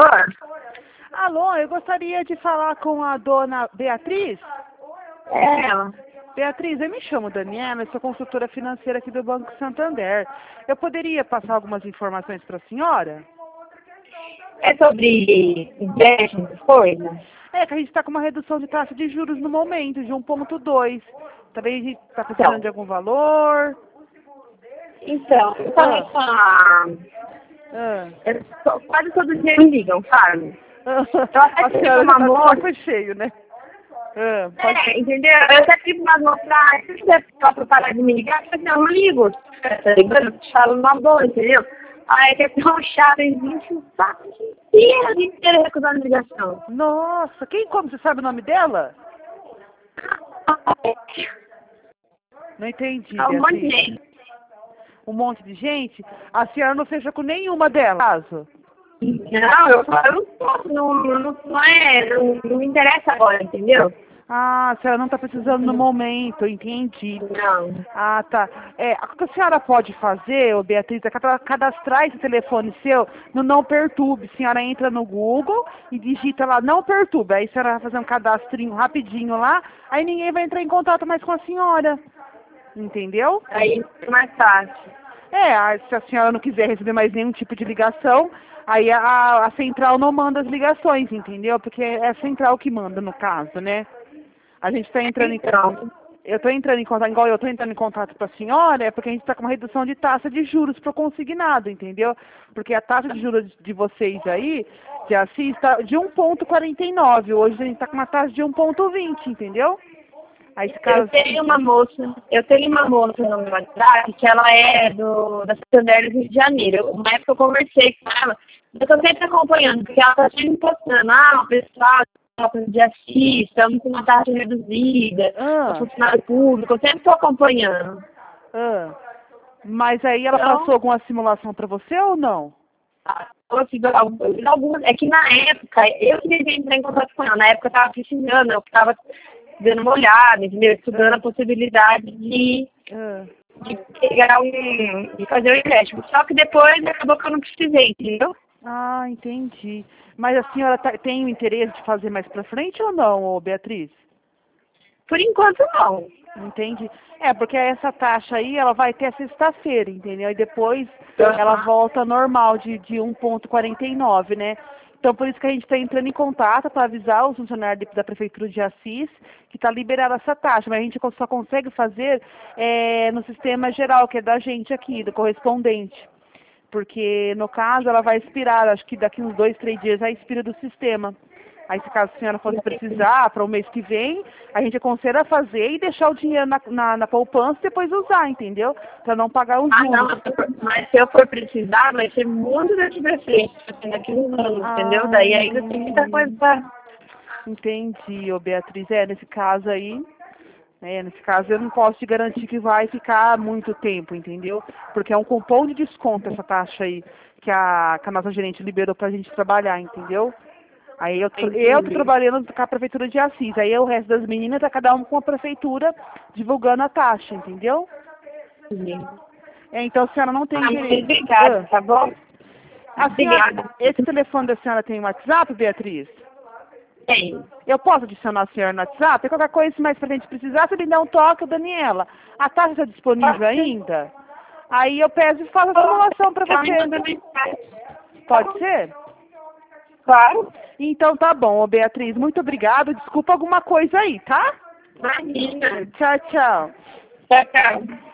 favor? Alô, eu gostaria de falar com a dona Beatriz. É ela. Beatriz, eu me chamo Daniela, eu sou consultora financeira aqui do Banco Santander. Eu poderia passar algumas informações para a senhora? É sobre empréstimo, coisa? É que a gente está com uma redução de taxa de juros no momento, de 1,2. Talvez a gente está precisando Então, de algum valor. eu falei com a... Ah. Quase todo dia me ligam, sabe? Eu até A tive senhora já uma está de moça... saco cheio, né? Pode... entendeu? Eu até tive uma moça se quiser pra parar de me ligar, eu não ligo. Tá ligado? Eu te falo numa boa, entendeu? Aí que é tão chato, existe um saco inteiro, de inteiro recusando ligação. Nossa, como você sabe o nome dela? Não entendi, É um monte de Beatriz. gente. Um monte de gente? A senhora não fecha com nenhuma delas, caso? Não, eu não posso, não me interessa agora, entendeu? Ah, a senhora não está precisando no momento, entendi. Não. Ah, tá. O que a senhora pode fazer, ô Beatriz, é cadastrar esse telefone seu no Não Perturbe. A senhora entra no Google e digita lá Não Perturbe. Aí a senhora vai fazer um cadastrinho rapidinho lá, aí ninguém vai entrar em contato mais com a senhora. Entendeu? Aí é mais fácil. Se a senhora não quiser receber mais nenhum tipo de ligação, aí a central não manda as ligações, entendeu? Porque é a central que manda, no caso, né? A gente está entrando em Então, Eu estou entrando em contato, igual eu estou entrando em contato com a senhora, é porque a gente está com uma redução de taxa de juros para o consignado, entendeu? Porque a taxa de juros de vocês aí, de Assis, está de 1,49. Hoje a gente está com uma taxa de 1,20, entendeu? Aí esse caso... eu tenho uma moça no meu WhatsApp que ela é da Santander do Rio de Janeiro. Uma época eu conversei com ela, eu estou sempre acompanhando, porque ela está sempre postando, o pessoal de Assis, estamos com uma taxa reduzida, o funcionário público, eu sempre estou acompanhando. Mas aí ela Então, passou alguma simulação para você ou não? eu fiz algumas, é que na época, eu que devia entrar em contato com ela, na época eu estava precisando, eu estava dando uma olhada, entendeu? Estudando a possibilidade de pegar de fazer o empréstimo. Só que depois acabou que eu não precisei, entendeu? Ah, entendi. Mas a senhora tem o interesse de fazer mais pra frente ou não, ô Beatriz? Por enquanto, não. Entendi. Porque essa taxa aí, ela vai até sexta-feira, entendeu? E depois ela volta normal de 1,49, né? Então, por isso que a gente está entrando em contato para avisar os funcionários da Prefeitura de Assis que está liberada essa taxa. Mas a gente só consegue fazer no sistema geral, que é da gente aqui, do correspondente. Porque, no caso, ela vai expirar, acho que daqui uns 2, 3 dias, ela expira do sistema. Aí, se caso a senhora fosse precisar, para o mês que vem, a gente aconselha fazer e deixar o dinheiro na poupança e depois usar, entendeu? Para não pagar os juros. Não, mas se eu for precisar, vai ser muito daqui pra frente, daqui uns anos, entendeu? Daí ainda tem muita coisa pra... Entendi, ô Beatriz. Nesse caso aí... nesse caso eu não posso te garantir que vai ficar muito tempo, entendeu? Porque é um cupom de desconto essa taxa aí que a nossa gerente liberou pra gente trabalhar, entendeu? Aí eu tô trabalhando com a Prefeitura de Assis, aí o resto das meninas tá cada uma com a Prefeitura divulgando a taxa, entendeu? Então a senhora não tem interesse. Obrigada, tá bom? Obrigada. Esse telefone da senhora tem WhatsApp, Beatriz? Tem. Eu posso adicionar a senhora no WhatsApp? Qualquer coisa, se mais pra gente precisar, você me dá um toque, Daniela. A taxa está disponível ainda? Aí eu peço e faço a simulação pra você. Pode ser? Claro. Então tá bom, ô Beatriz. Muito obrigada. Desculpa alguma coisa aí, tá? Imagina. Tchau, tchau. Tchau, tchau.